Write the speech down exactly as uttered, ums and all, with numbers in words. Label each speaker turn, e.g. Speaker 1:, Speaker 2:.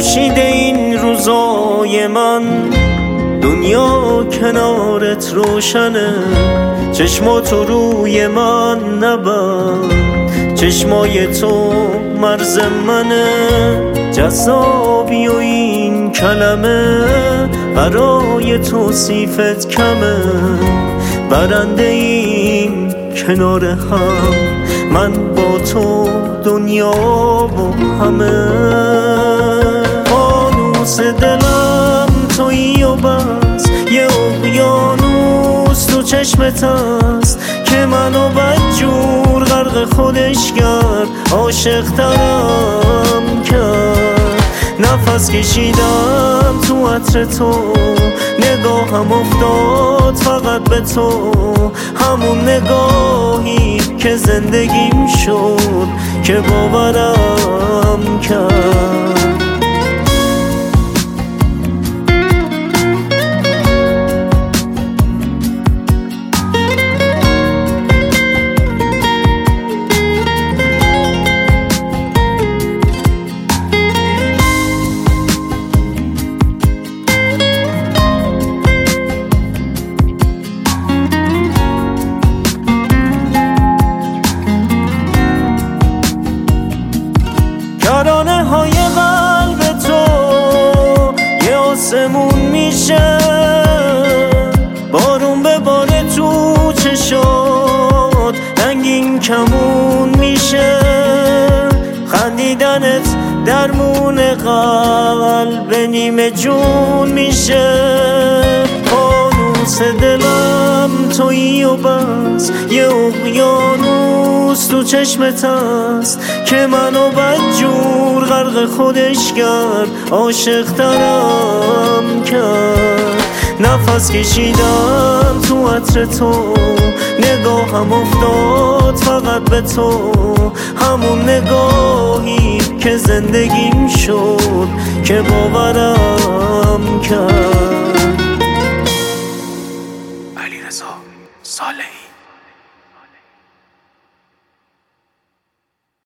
Speaker 1: خورشید این روزای من، دنیا کنارت روشنه. چشماتو روی من نبند، چشمای تو مرز منه. جذابی و این کلمه برای توصیفت کمه. برنده این کنار هم، من با تو دنیا و همه. فانوس دلم تویی و بس، یه اقیانوس تو چشمت هست که منو بدجور غرق خودش کرد، عاشق ترم کرد. نفس کشیدم تو عطر تو، نگاهم افتاد فقط به تو. همون نگاهی که زندگیم شد که باورم کرد. ترانه های قلب تو یه آسمون میشه، بارون به بار تو چشات رنگین کمون میشه. خندیدنت درمون قلب نیمه جون میشه. فانوس دلم تویی و بس، یه اقیانوس تو چشمت هست که منو بدجور غرق خودش کرد، عاشق ترم کرد. نفس کشیدم تو عطر تو، نگاهم افتاد فقط به تو. همون نگاهی که زندگیم شد که باورم کرد.